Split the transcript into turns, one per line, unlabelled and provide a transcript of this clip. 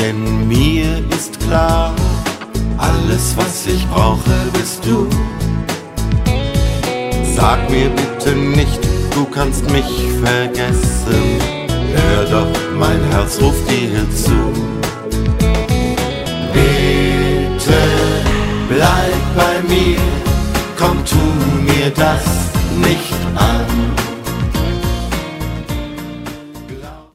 denn mir ist klar, alles, was ich brauche, bist du. Sag mir bitte nicht, du kannst mich vergessen. Hör doch, mein Herz ruft dir zu. Bitte bleib bei mir, komm, tu mir das nicht an.